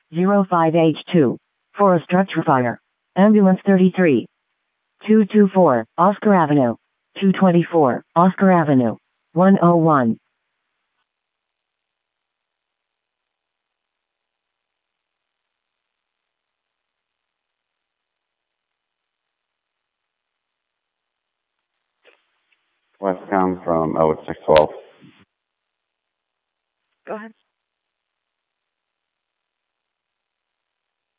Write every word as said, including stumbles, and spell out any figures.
zero five H two. For a structure fire. Ambulance thirty-three. two two four, Oscar Avenue. two twenty-four, Oscar Avenue. one oh one. Westbound from oh six twelve.